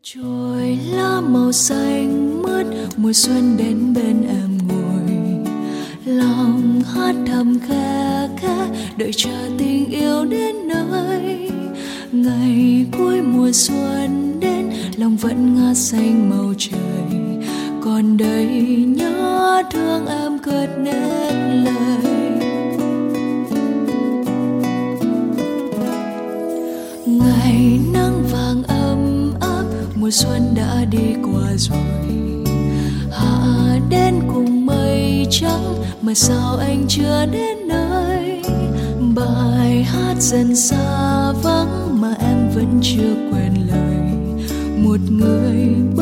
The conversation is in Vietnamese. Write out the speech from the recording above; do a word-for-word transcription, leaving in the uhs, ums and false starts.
Chồi lá màu xanh mướt, mùa xuân đến bên em ngồi, lòng hát thầm khe khẽ đợi chờ tình yêu đến nơi. Ngày cuối mùa xuân đến, lòng vẫn ngát xanh màu trời, còn đây nhớ thương em cất nét lời. Ngày nắng vàng ấm áp, mùa xuân đã đi qua rồi, hạ đến cùng mây trắng mà sao anh chưa đến nơi. Bài hát dần xa vắng mà em vẫn chưa quên lời, một người